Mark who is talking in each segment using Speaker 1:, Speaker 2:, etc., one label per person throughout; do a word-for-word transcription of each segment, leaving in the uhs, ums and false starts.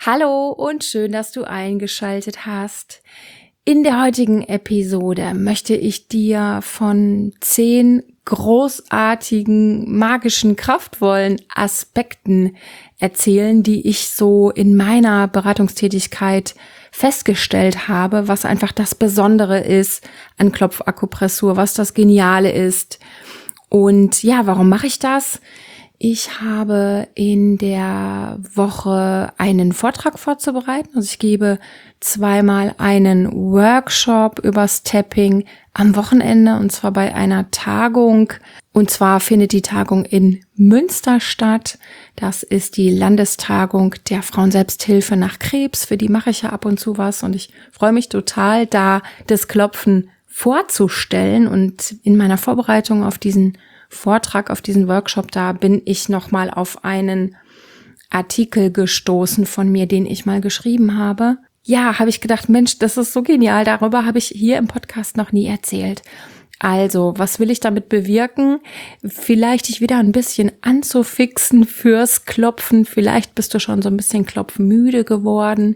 Speaker 1: Hallo und schön, dass du eingeschaltet hast. In der heutigen Episode möchte ich dir von zehn großartigen, magischen, kraftvollen Aspekten erzählen, die ich so in meiner Beratungstätigkeit festgestellt habe, was einfach das Besondere ist an Klopfakupressur, was das Geniale ist. Und ja, warum mache ich das? Ich habe in der Woche einen Vortrag vorzubereiten. Also ich gebe zweimal einen Workshop übers Tapping am Wochenende und zwar bei einer Tagung. Und zwar findet die Tagung in Münster statt. Das ist die Landestagung der Frauenselbsthilfe nach Krebs. Für die mache ich ja ab und zu was und ich freue mich total, da das Klopfen vorzustellen. Und in meiner Vorbereitung auf diesen Vortrag, auf diesen Workshop, da bin ich nochmal auf einen Artikel gestoßen von mir, den ich mal geschrieben habe. Ja, habe ich gedacht, Mensch, das ist so genial, darüber habe ich hier im Podcast noch nie erzählt. Also, was will ich damit bewirken? Vielleicht dich wieder ein bisschen anzufixen fürs Klopfen. Vielleicht bist du schon so ein bisschen klopfmüde geworden,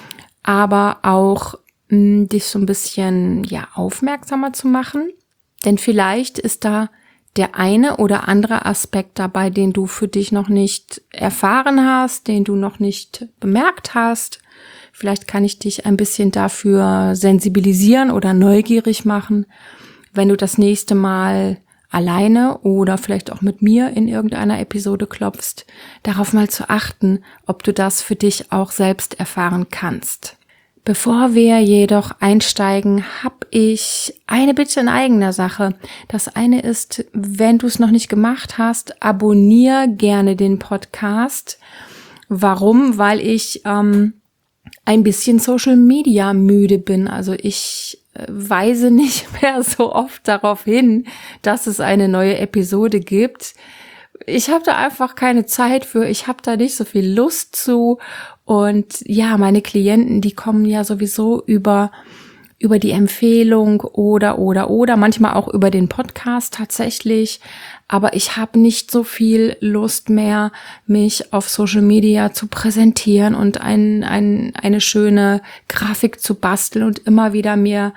Speaker 1: aber auch mh, dich so ein bisschen ja aufmerksamer zu machen. Denn vielleicht ist da der eine oder andere Aspekt dabei, den du für dich noch nicht erfahren hast, den du noch nicht bemerkt hast. Vielleicht kann ich dich ein bisschen dafür sensibilisieren oder neugierig machen, wenn du das nächste Mal alleine oder vielleicht auch mit mir in irgendeiner Episode klopfst, darauf mal zu achten, ob du das für dich auch selbst erfahren kannst. Bevor wir jedoch einsteigen, habe ich eine Bitte in eigener Sache. Das eine ist, wenn du es noch nicht gemacht hast, abonniere gerne den Podcast. Warum? Weil ich ähm, ein bisschen Social Media müde bin. Also ich äh, weise nicht mehr so oft darauf hin, dass es eine neue Episode gibt. Ich habe da einfach keine Zeit für, ich habe da nicht so viel Lust zu und ja, meine Klienten, die kommen ja sowieso über über die Empfehlung oder oder oder manchmal auch über den Podcast tatsächlich, aber ich habe nicht so viel Lust mehr, mich auf Social Media zu präsentieren und ein, ein, eine schöne Grafik zu basteln und immer wieder mir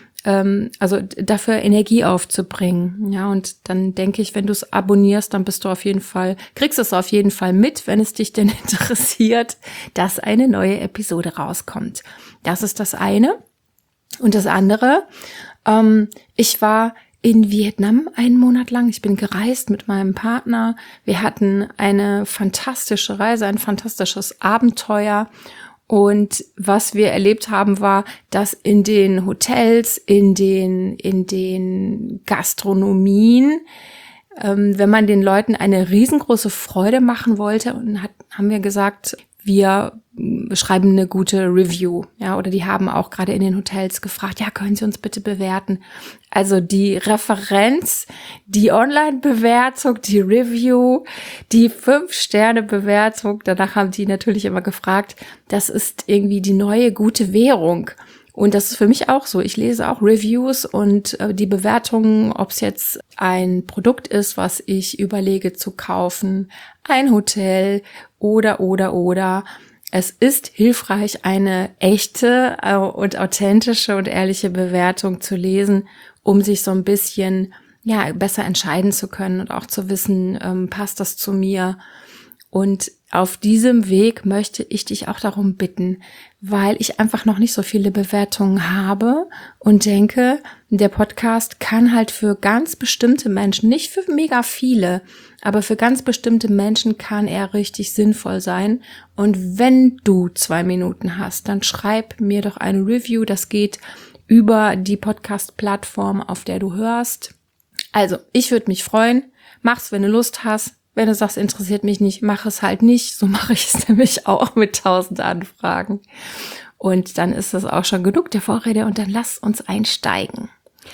Speaker 1: also dafür Energie aufzubringen. Ja, und dann denke ich, wenn du es abonnierst, dann bist du auf jeden Fall, kriegst du es auf jeden Fall mit, wenn es dich denn interessiert, dass eine neue Episode rauskommt. Das ist das eine. Und das andere, ähm, ich war in Vietnam einen Monat lang. Ich bin gereist mit meinem Partner. Wir hatten eine fantastische Reise, ein fantastisches Abenteuer. Und was wir erlebt haben, war, dass in den Hotels, in den, in den Gastronomien, ähm, wenn man den Leuten eine riesengroße Freude machen wollte, und hat, haben wir gesagt, wir schreiben eine gute Review, ja, oder die haben auch gerade in den Hotels gefragt, ja, können Sie uns bitte bewerten? Also die Referenz, die Online-Bewertung, die Review, die Fünf-Sterne-Bewertung, danach haben die natürlich immer gefragt, das ist irgendwie die neue gute Währung. Und das ist für mich auch so. Ich lese auch Reviews und äh, die Bewertungen, ob es jetzt ein Produkt ist, was ich überlege zu kaufen, ein Hotel oder, oder, oder. Es ist hilfreich, eine echte äh, und authentische und ehrliche Bewertung zu lesen, um sich so ein bisschen ja besser entscheiden zu können und auch zu wissen, ähm, passt das zu mir. Und auf diesem Weg möchte ich dich auch darum bitten, weil ich einfach noch nicht so viele Bewertungen habe und denke, der Podcast kann halt für ganz bestimmte Menschen, nicht für mega viele, aber für ganz bestimmte Menschen kann er richtig sinnvoll sein. Und wenn du zwei Minuten hast, dann schreib mir doch eine Review. Das geht über die Podcast-Plattform, auf der du hörst. Also, ich würde mich freuen. Mach's, wenn du Lust hast. Wenn du sagst, interessiert mich nicht, mach es halt nicht. So mache ich es nämlich auch mit tausend Anfragen. Und dann ist das auch schon genug der Vorrede und dann lass uns einsteigen.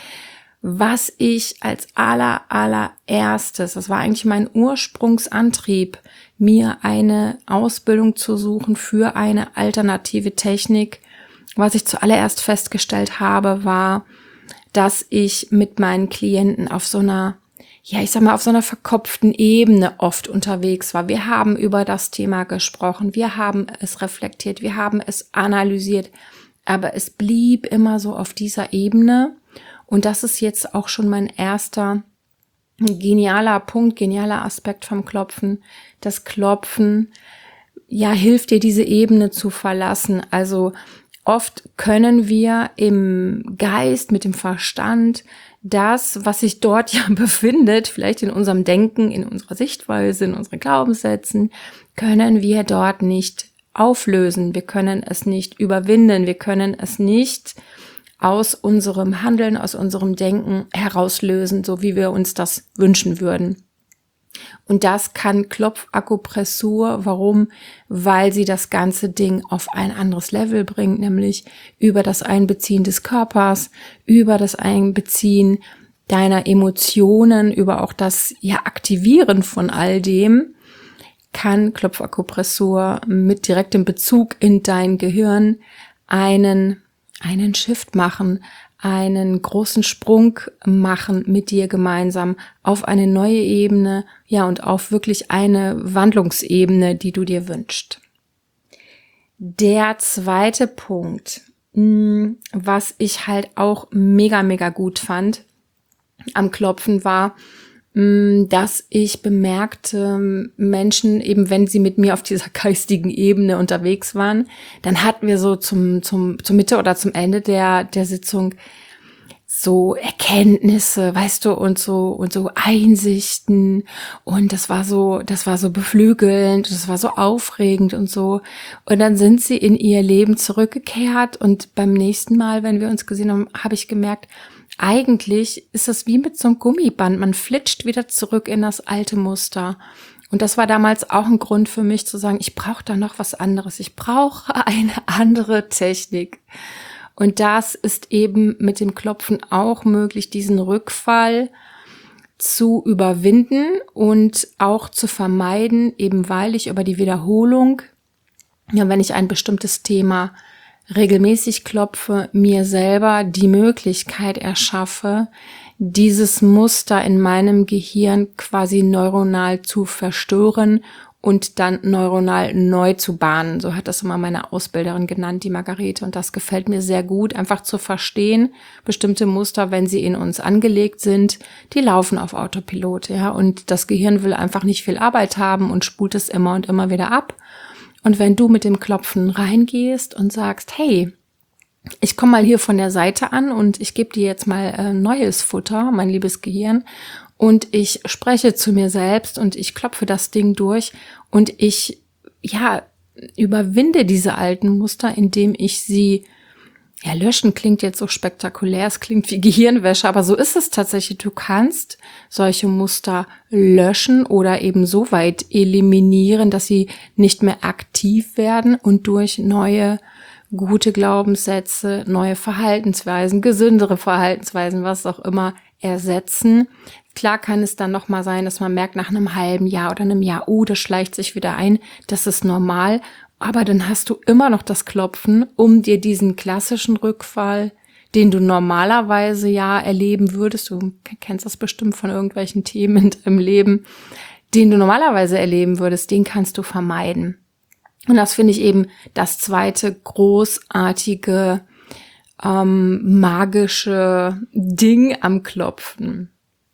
Speaker 1: Was ich als aller, allererstes, das war eigentlich mein Ursprungsantrieb, mir eine Ausbildung zu suchen für eine alternative Technik. Was ich zuallererst festgestellt habe, war, dass ich mit meinen Klienten auf so einer ja, ich sag mal, auf so einer verkopften Ebene oft unterwegs war. Wir haben über das Thema gesprochen, wir haben es reflektiert, wir haben es analysiert, aber es blieb immer so auf dieser Ebene. Und das ist jetzt auch schon mein erster genialer Punkt, genialer Aspekt vom Klopfen. Das Klopfen, ja, hilft dir, diese Ebene zu verlassen. Also oft können wir im Geist, mit dem Verstand, das, was sich dort ja befindet, vielleicht in unserem Denken, in unserer Sichtweise, in unseren Glaubenssätzen, können wir dort nicht auflösen. Wir können es nicht überwinden. Wir können es nicht aus unserem Handeln, aus unserem Denken herauslösen, so wie wir uns das wünschen würden. Und das kann Klopfakupressur. Warum? Weil sie das ganze Ding auf ein anderes Level bringt, nämlich über das Einbeziehen des Körpers, über das Einbeziehen deiner Emotionen, über auch das ja Aktivieren von all dem, kann Klopfakupressur mit direktem Bezug in dein Gehirn einen einen Shift machen, einen großen Sprung machen mit dir gemeinsam auf eine neue Ebene, ja, und auf wirklich eine Wandlungsebene, die du dir wünschst. Der zweite Punkt, was ich halt auch mega, mega gut fand am Klopfen, war, dass ich bemerkte, Menschen, eben wenn sie mit mir auf dieser geistigen Ebene unterwegs waren, dann hatten wir so zum, zum, zur Mitte oder zum Ende der, der Sitzung so Erkenntnisse, weißt du, und so, und so Einsichten. Und das war so, das war so beflügelnd, das war so aufregend und so. Und dann sind sie in ihr Leben zurückgekehrt. Und beim nächsten Mal, wenn wir uns gesehen haben, habe ich gemerkt, eigentlich ist das wie mit so einem Gummiband. Man flitscht wieder zurück in das alte Muster. Und das war damals auch ein Grund für mich zu sagen, ich brauche da noch was anderes. Ich brauche eine andere Technik. Und das ist eben mit dem Klopfen auch möglich, diesen Rückfall zu überwinden und auch zu vermeiden, eben weil ich über die Wiederholung, ja, wenn ich ein bestimmtes Thema regelmäßig klopfe, mir selber die Möglichkeit erschaffe, dieses Muster in meinem Gehirn quasi neuronal zu verstören und dann neuronal neu zu bahnen. So hat das immer meine Ausbilderin genannt, die Margarete. Und das gefällt mir sehr gut, einfach zu verstehen, bestimmte Muster, wenn sie in uns angelegt sind, die laufen auf Autopilot, ja. Und das Gehirn will einfach nicht viel Arbeit haben und spult es immer und immer wieder ab. Und wenn du mit dem Klopfen reingehst und sagst, hey, ich komme mal hier von der Seite an und ich gebe dir jetzt mal äh, neues Futter, mein liebes Gehirn, und ich spreche zu mir selbst und ich klopfe das Ding durch und ich, ja, überwinde diese alten Muster, indem ich sie, ja, löschen klingt jetzt so spektakulär, es klingt wie Gehirnwäsche, aber so ist es tatsächlich. Du kannst solche Muster löschen oder eben so weit eliminieren, dass sie nicht mehr aktiv werden und durch neue gute Glaubenssätze, neue Verhaltensweisen, gesündere Verhaltensweisen, was auch immer, ersetzen. Klar kann es dann nochmal sein, dass man merkt nach einem halben Jahr oder einem Jahr, oh, das schleicht sich wieder ein, das ist normal. Aber dann hast du immer noch das Klopfen, um dir diesen klassischen Rückfall, den du normalerweise ja erleben würdest, du kennst das bestimmt von irgendwelchen Themen in deinem Leben, den du normalerweise erleben würdest, den kannst du vermeiden. Und das finde ich eben das zweite großartige, ähm, magische Ding am Klopfen.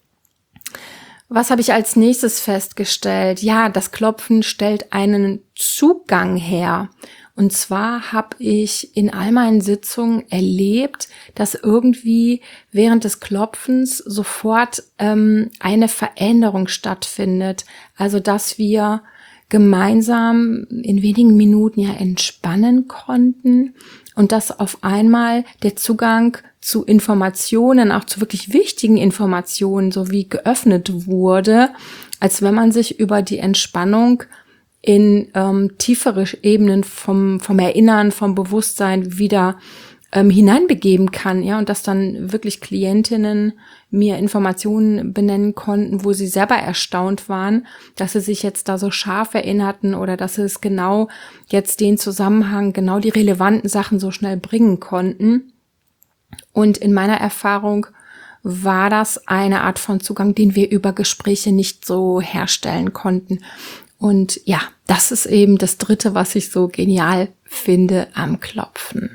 Speaker 1: Was habe ich als nächstes festgestellt? Ja, das Klopfen stellt einen Zugang her. Und zwar habe ich in all meinen Sitzungen erlebt, dass irgendwie während des Klopfens sofort ähm, eine Veränderung stattfindet. Also, dass wir gemeinsam in wenigen Minuten ja entspannen konnten und dass auf einmal der Zugang zu Informationen, auch zu wirklich wichtigen Informationen, sowie geöffnet wurde, als wenn man sich über die Entspannung in ähm, tiefere Ebenen vom vom Erinnern, vom Bewusstsein wieder ähm, hineinbegeben kann, ja, und dass dann wirklich Klientinnen mir Informationen benennen konnten, wo sie selber erstaunt waren, dass sie sich jetzt da so scharf erinnerten oder dass sie es genau jetzt den Zusammenhang, genau die relevanten Sachen so schnell bringen konnten. Und in meiner Erfahrung war das eine Art von Zugang, den wir über Gespräche nicht so herstellen konnten. Und ja, das ist eben das Dritte, was ich so genial finde am Klopfen.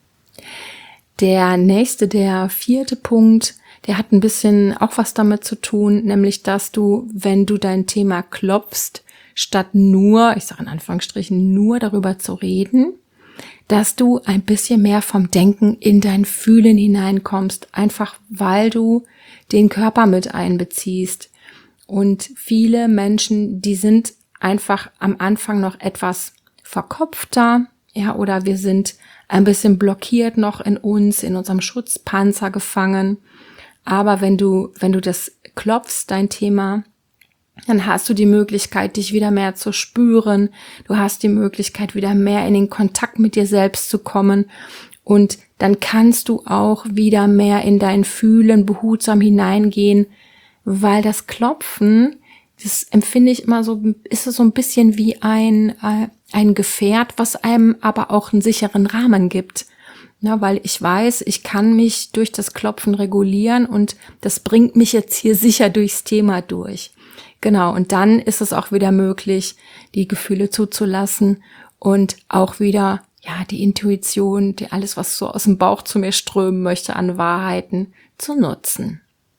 Speaker 1: Der nächste, der vierte Punkt, der hat ein bisschen auch was damit zu tun, nämlich, dass du, wenn du dein Thema klopfst, statt nur, ich sage in Anführungsstrichen, nur darüber zu reden, dass du ein bisschen mehr vom Denken in dein Fühlen hineinkommst, einfach weil du den Körper mit einbeziehst. Und viele Menschen, die sind einfach am Anfang noch etwas verkopfter, ja, oder wir sind ein bisschen blockiert noch in uns, in unserem Schutzpanzer gefangen. Aber wenn du, wenn du das klopfst, dein Thema, dann hast du die Möglichkeit, dich wieder mehr zu spüren. Du hast die Möglichkeit, wieder mehr in den Kontakt mit dir selbst zu kommen. Und dann kannst du auch wieder mehr in dein Fühlen behutsam hineingehen, weil das Klopfen, das empfinde ich immer so, ist es so ein bisschen wie ein, äh, ein Gefährt, was einem aber auch einen sicheren Rahmen gibt. Ja, weil ich weiß, ich kann mich durch das Klopfen regulieren und das bringt mich jetzt hier sicher durchs Thema durch. Genau, und dann ist es auch wieder möglich, die Gefühle zuzulassen und auch wieder, ja, die Intuition, die alles, was so aus dem Bauch zu mir strömen möchte an Wahrheiten, zu nutzen.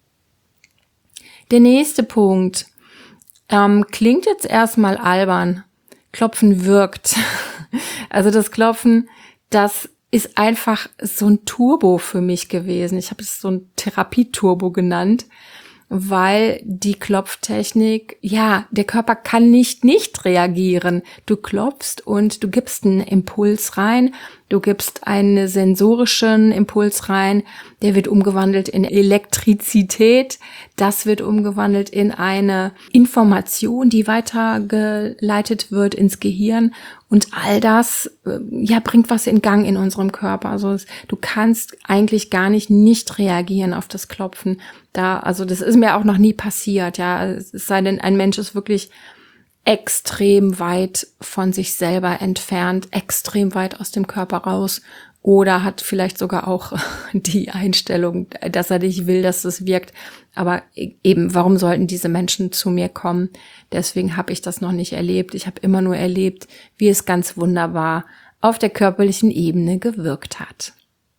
Speaker 1: Der nächste Punkt, ähm, klingt jetzt erstmal albern. Klopfen wirkt. Also das Klopfen, das ist einfach so ein Turbo für mich gewesen. Ich habe es so ein Therapieturbo genannt, weil die Klopftechnik, ja, der Körper kann nicht nicht reagieren. Du klopfst und du gibst einen Impuls rein, du gibst einen sensorischen Impuls rein, der wird umgewandelt in Elektrizität, das wird umgewandelt in eine Information, die weitergeleitet wird ins Gehirn und all das, ja, bringt was in Gang in unserem Körper. Also du kannst eigentlich gar nicht nicht reagieren auf das Klopfen. Da, also das ist mir auch noch nie passiert, ja, es sei denn, ein Mensch ist wirklich extrem weit von sich selber entfernt, extrem weit aus dem Körper raus oder hat vielleicht sogar auch die Einstellung, dass er nicht will, dass es wirkt. Aber eben, warum sollten diese Menschen zu mir kommen? Deswegen habe ich das noch nicht erlebt. Ich habe immer nur erlebt, wie es ganz wunderbar auf der körperlichen Ebene gewirkt hat.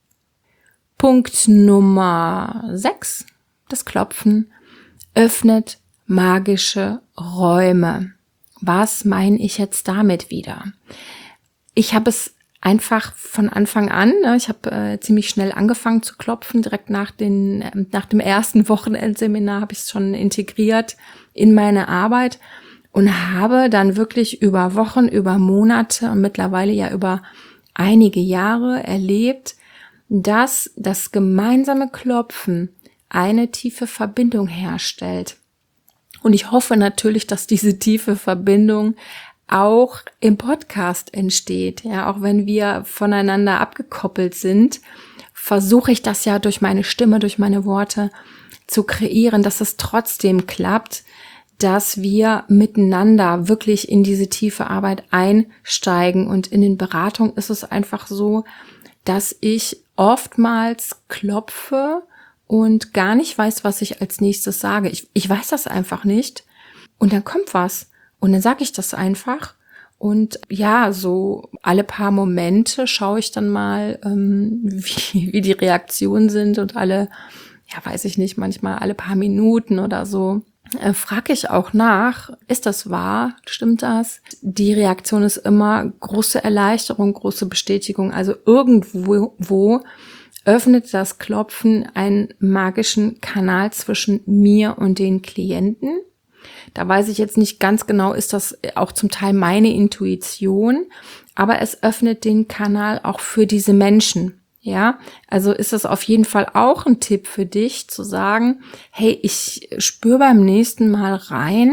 Speaker 1: Punkt Nummer sechs. Das Klopfen öffnet magische Räume. Was meine ich jetzt damit wieder? Ich habe es einfach von Anfang an, ne, ich habe äh, ziemlich schnell angefangen zu klopfen, direkt nach, den, äh, nach dem ersten Wochenendseminar habe ich es schon integriert in meine Arbeit und habe dann wirklich über Wochen, über Monate und mittlerweile ja über einige Jahre erlebt, dass das gemeinsame Klopfen eine tiefe Verbindung herstellt. Und ich hoffe natürlich, dass diese tiefe Verbindung auch im Podcast entsteht. Ja, auch wenn wir voneinander abgekoppelt sind, versuche ich das ja durch meine Stimme, durch meine Worte zu kreieren, dass es trotzdem klappt, dass wir miteinander wirklich in diese tiefe Arbeit einsteigen. Und in den Beratungen ist es einfach so, dass ich oftmals klopfe und gar nicht weiß, was ich als nächstes sage. Ich, ich weiß das einfach nicht. Und dann kommt was. Und dann sage ich das einfach. Und ja, so alle paar Momente schaue ich dann mal, ähm, wie, wie die Reaktionen sind. Und alle, ja, weiß ich nicht, manchmal alle paar Minuten oder so, äh, frage ich auch nach, ist das wahr? Stimmt das? Die Reaktion ist immer große Erleichterung, große Bestätigung. Also irgendwo wo öffnet das Klopfen einen magischen Kanal zwischen mir und den Klienten. Da weiß ich jetzt nicht ganz genau, ist das auch zum Teil meine Intuition, aber es öffnet den Kanal auch für diese Menschen. Ja, also ist es auf jeden Fall auch ein Tipp für dich, zu sagen, hey, ich spüre beim nächsten Mal rein,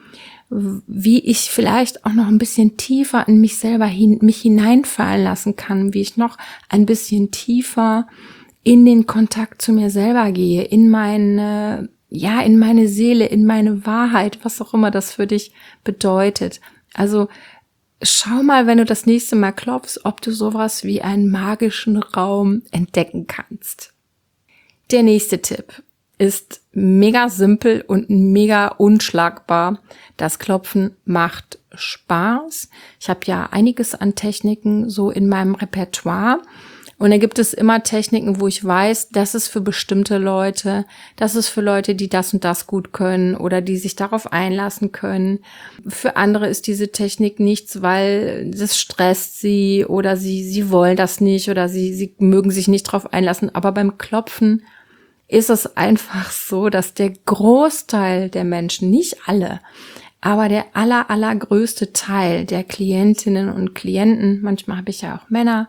Speaker 1: wie ich vielleicht auch noch ein bisschen tiefer in mich selber hin, mich hineinfallen lassen kann, wie ich noch ein bisschen tiefer in den Kontakt zu mir selber gehe, in meine, ja, in meine Seele, in meine Wahrheit, was auch immer das für dich bedeutet. Also schau mal, wenn du das nächste Mal klopfst, ob du sowas wie einen magischen Raum entdecken kannst. Der nächste Tipp. ist mega simpel und mega unschlagbar. Das Klopfen macht Spaß. Ich habe ja einiges an Techniken so in meinem Repertoire. Und da gibt es immer Techniken, wo ich weiß, das ist für bestimmte Leute, das ist für Leute, die das und das gut können oder die sich darauf einlassen können. Für andere ist diese Technik nichts, weil das stresst sie oder sie sie wollen das nicht oder sie sie mögen sich nicht darauf einlassen. Aber beim Klopfen ist es einfach so, dass der Großteil der Menschen, nicht alle, aber der aller, allergrößte Teil der Klientinnen und Klienten, manchmal habe ich ja auch Männer,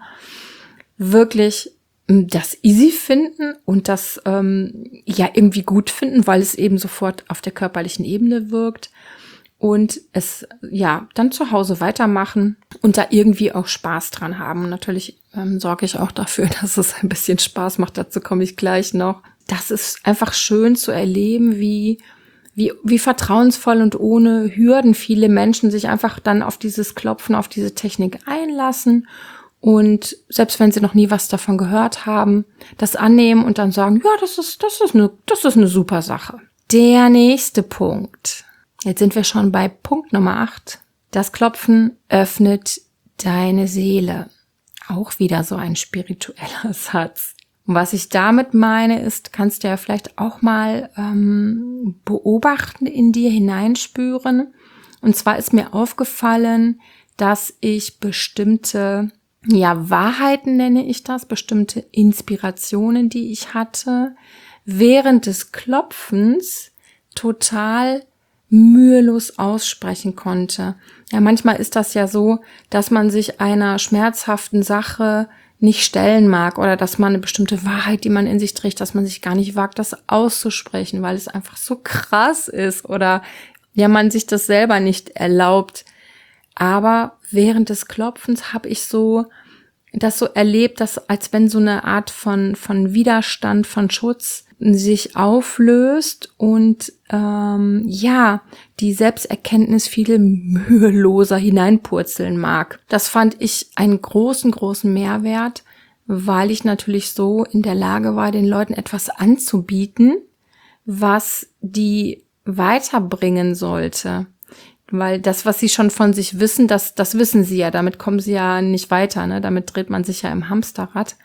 Speaker 1: wirklich das easy finden und das ähm, ja irgendwie gut finden, weil es eben sofort auf der körperlichen Ebene wirkt und es ja dann zu Hause weitermachen und da irgendwie auch Spaß dran haben. Und natürlich ähm, sorge ich auch dafür, dass es ein bisschen Spaß macht. Dazu komme ich gleich noch. Das ist einfach schön zu erleben, wie wie wie vertrauensvoll und ohne Hürden viele Menschen sich einfach dann auf dieses Klopfen, auf diese Technik einlassen. Und selbst wenn sie noch nie was davon gehört haben, das annehmen und dann sagen, ja, das ist, das ist eine, das ist eine super Sache. Der nächste Punkt. Jetzt sind wir schon bei Punkt Nummer acht. Das Klopfen öffnet deine Seele. Auch wieder so ein spiritueller Satz. Und was ich damit meine, ist, kannst du ja vielleicht auch mal ähm, beobachten, in dir hineinspüren. Und zwar ist mir aufgefallen, dass ich bestimmte ja, Wahrheiten nenne ich das, bestimmte Inspirationen, die ich hatte, während des Klopfens total mühelos aussprechen konnte. Ja, manchmal ist das ja so, dass man sich einer schmerzhaften Sache nicht stellen mag oder dass man eine bestimmte Wahrheit, die man in sich trägt, dass man sich gar nicht wagt, das auszusprechen, weil es einfach so krass ist oder ja, man sich das selber nicht erlaubt. Aber während des Klopfens habe ich so das so erlebt, dass als wenn so eine Art von von Widerstand, von Schutz sich auflöst und ähm, ja, die Selbsterkenntnis viel müheloser hineinpurzeln mag. Das fand ich einen großen, großen Mehrwert, weil ich natürlich so in der Lage war, den Leuten etwas anzubieten, was die weiterbringen sollte. Weil das, was sie schon von sich wissen, das, das wissen sie ja. Damit kommen sie ja nicht weiter, ne? Damit dreht man sich ja im Hamsterrad.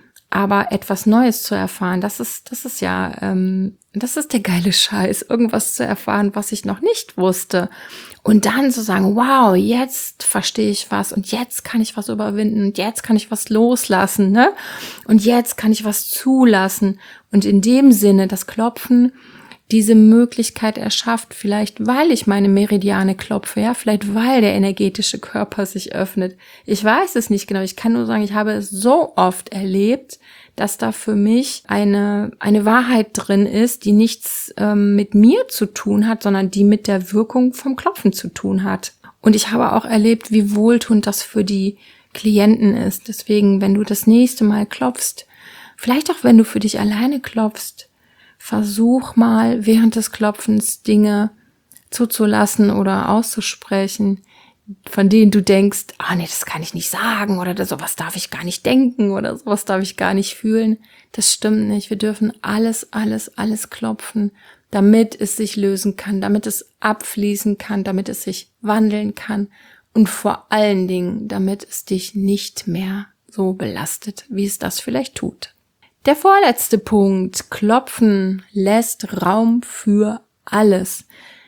Speaker 1: Aber etwas Neues zu erfahren, das ist, das ist ja, ähm, das ist der geile Scheiß. Irgendwas zu erfahren, was ich noch nicht wusste. Und dann zu sagen, wow, jetzt verstehe ich was und jetzt kann ich was überwinden und jetzt kann ich was loslassen, ne? Und jetzt kann ich was zulassen. Und in dem Sinne, das Klopfen diese Möglichkeit erschafft, vielleicht weil ich meine Meridiane klopfe, ja, vielleicht weil der energetische Körper sich öffnet. Ich weiß es nicht genau, ich kann nur sagen, ich habe es so oft erlebt, dass da für mich eine eine Wahrheit drin ist, die nichts ähm, mit mir zu tun hat, sondern die mit der Wirkung vom Klopfen zu tun hat. Und ich habe auch erlebt, wie wohltuend das für die Klienten ist. Deswegen, wenn du das nächste Mal klopfst, vielleicht auch wenn du für dich alleine klopfst, versuch mal während des Klopfens Dinge zuzulassen oder auszusprechen, von denen du denkst, ah nee, das kann ich nicht sagen oder sowas darf ich gar nicht denken oder sowas darf ich gar nicht fühlen. Das stimmt nicht. Wir dürfen alles, alles, alles klopfen, damit es sich lösen kann, damit es abfließen kann, damit es sich wandeln kann und vor allen Dingen, damit es dich nicht mehr so belastet, wie es das vielleicht tut. Der vorletzte Punkt, Klopfen lässt Raum für alles.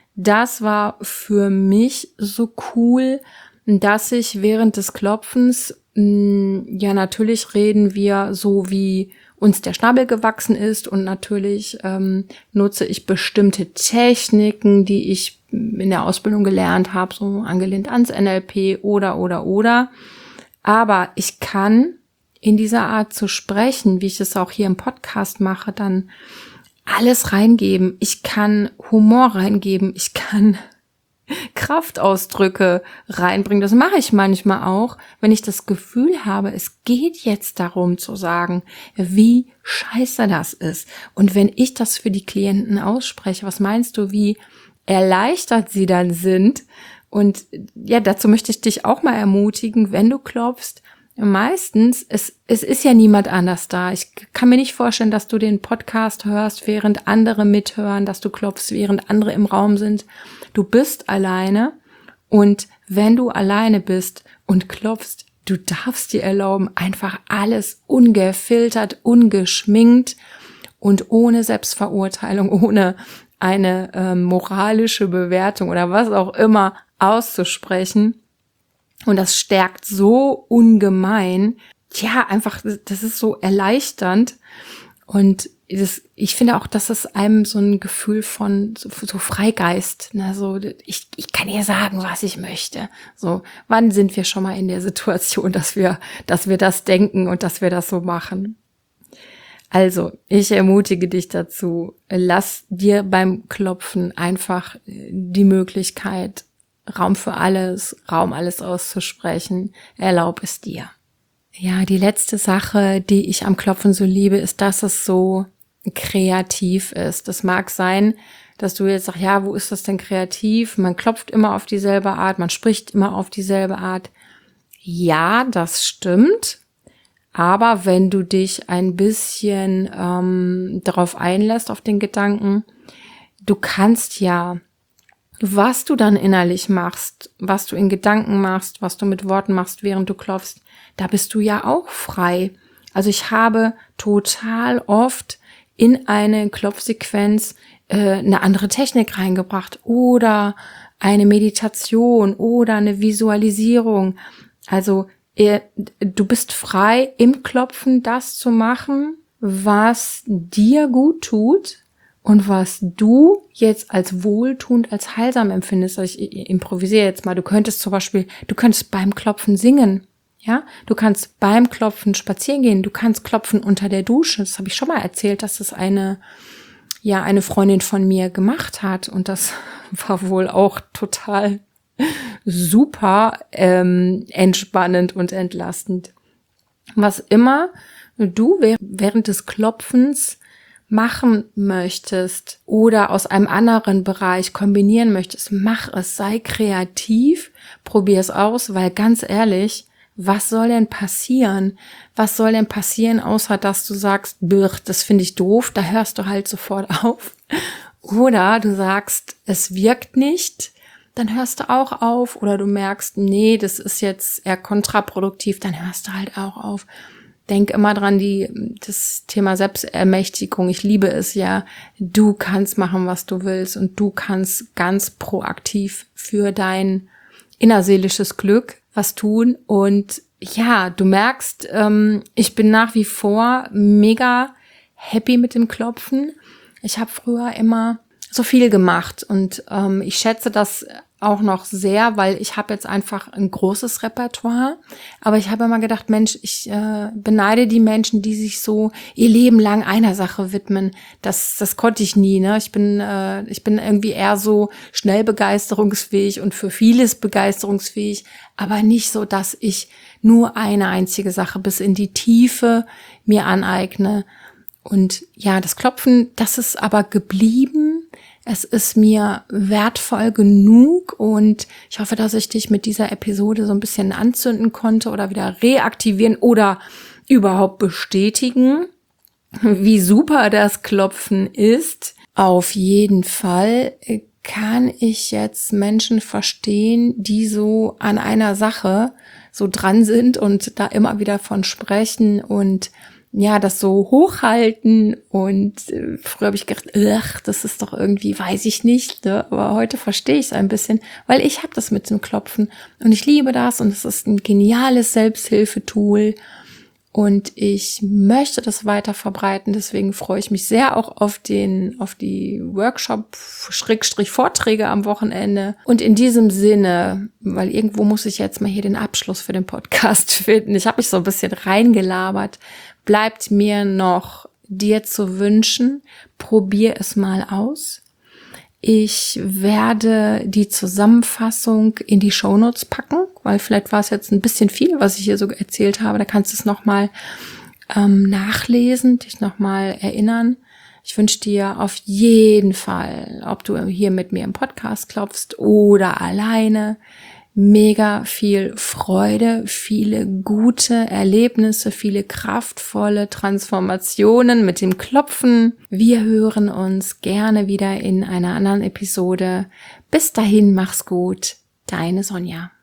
Speaker 1: Das war für mich so cool, dass ich während des Klopfens, mh, ja natürlich reden wir so, wie uns der Schnabel gewachsen ist und natürlich ähm, nutze ich bestimmte Techniken, die ich in der Ausbildung gelernt habe, so angelehnt ans N L P oder, oder, oder. Aber ich kann in dieser Art zu sprechen, wie ich es auch hier im Podcast mache, dann alles reingeben. Ich kann Humor reingeben, ich kann Kraftausdrücke reinbringen. Das mache ich manchmal auch, wenn ich das Gefühl habe, es geht jetzt darum zu sagen, wie scheiße das ist. Und wenn ich das für die Klienten ausspreche, was meinst du, wie erleichtert sie dann sind? Und ja, dazu möchte ich dich auch mal ermutigen, wenn du klopfst, Meistens, es, es ist ja niemand anders da. Ich kann mir nicht vorstellen, dass du den Podcast hörst, während andere mithören, dass du klopfst, während andere im Raum sind. Du bist alleine und wenn du alleine bist und klopfst, du darfst dir erlauben, einfach alles ungefiltert, ungeschminkt und ohne Selbstverurteilung, ohne eine äh, moralische Bewertung oder was auch immer auszusprechen. Und das stärkt so ungemein. Ja, einfach, das ist so erleichternd. Und das, ich finde auch, dass es einem so ein Gefühl von so, so Freigeist, ne, so, ich, ich kann dir sagen, was ich möchte. So, wann sind wir schon mal in der Situation, dass wir, dass wir das denken und dass wir das so machen? Also, ich ermutige dich dazu, lass dir beim Klopfen einfach die Möglichkeit, Raum für alles, Raum alles auszusprechen, erlaub es dir. Ja, die letzte Sache, die ich am Klopfen so liebe, ist, dass es so kreativ ist. Das mag sein, dass du jetzt sagst, ja, wo ist das denn kreativ? Man klopft immer auf dieselbe Art, man spricht immer auf dieselbe Art. Ja, das stimmt. Aber wenn du dich ein bisschen ähm, darauf einlässt, auf den Gedanken, du kannst ja, was du dann innerlich machst, was du in Gedanken machst, was du mit Worten machst, während du klopfst, da bist du ja auch frei. Also ich habe total oft in eine Klopfsequenz äh, eine andere Technik reingebracht oder eine Meditation oder eine Visualisierung. Also äh, du bist frei, im Klopfen das zu machen, was dir gut tut. Und was du jetzt als wohltuend, als heilsam empfindest, also ich improvisiere jetzt mal, du könntest zum Beispiel, du könntest beim Klopfen singen, ja, du kannst beim Klopfen spazieren gehen, du kannst klopfen unter der Dusche, das habe ich schon mal erzählt, dass das eine, ja, eine Freundin von mir gemacht hat und das war wohl auch total super ähm, entspannend und entlastend. Was immer du während des Klopfens machen möchtest oder aus einem anderen Bereich kombinieren möchtest, mach es, sei kreativ, probier es aus, weil ganz ehrlich, was soll denn passieren? Was soll denn passieren, außer dass du sagst, das finde ich doof, da hörst du halt sofort auf. Oder du sagst, es wirkt nicht, dann hörst du auch auf. Oder du merkst, nee, das ist jetzt eher kontraproduktiv, dann hörst du halt auch auf. Denk immer dran, die, das Thema Selbstermächtigung. Ich liebe es ja. Du kannst machen, was du willst und du kannst ganz proaktiv für dein innerseelisches Glück was tun. Und ja, du merkst, ähm, ich bin nach wie vor mega happy mit dem Klopfen. Ich habe früher immer so viel gemacht und ähm, ich schätze das auch noch sehr, weil ich habe jetzt einfach ein großes Repertoire, aber ich habe immer gedacht, Mensch, ich äh, beneide die Menschen, die sich so ihr Leben lang einer Sache widmen. Das das konnte ich nie, ne? Ich bin äh, ich bin irgendwie eher so schnell begeisterungsfähig und für vieles begeisterungsfähig, aber nicht so, dass ich nur eine einzige Sache bis in die Tiefe mir aneigne. Und ja, das Klopfen, das ist aber geblieben. Es ist mir wertvoll genug und ich hoffe, dass ich dich mit dieser Episode so ein bisschen anzünden konnte oder wieder reaktivieren oder überhaupt bestätigen, wie super das Klopfen ist. Auf jeden Fall kann ich jetzt Menschen verstehen, die so an einer Sache so dran sind und da immer wieder von sprechen und ja, das so hochhalten und äh, früher habe ich gedacht, ach, das ist doch irgendwie, weiß ich nicht, ne? Aber heute verstehe ich es ein bisschen, weil ich habe das mit dem Klopfen und ich liebe das und es ist ein geniales Selbsthilfetool und ich möchte das weiter verbreiten, deswegen freue ich mich sehr auch auf den, auf die Workshop-Vorträge am Wochenende und in diesem Sinne, weil irgendwo muss ich jetzt mal hier den Abschluss für den Podcast finden, ich habe mich so ein bisschen reingelabert, bleibt mir noch dir zu wünschen, probier es mal aus. Ich werde die Zusammenfassung in die Shownotes packen, weil vielleicht war es jetzt ein bisschen viel, was ich hier so erzählt habe. Da kannst du es nochmal ähm, nachlesen, dich nochmal erinnern. Ich wünsche dir auf jeden Fall, ob du hier mit mir im Podcast klopfst oder alleine, mega viel Freude, viele gute Erlebnisse, viele kraftvolle Transformationen mit dem Klopfen. Wir hören uns gerne wieder in einer anderen Episode. Bis dahin, mach's gut, deine Sonja.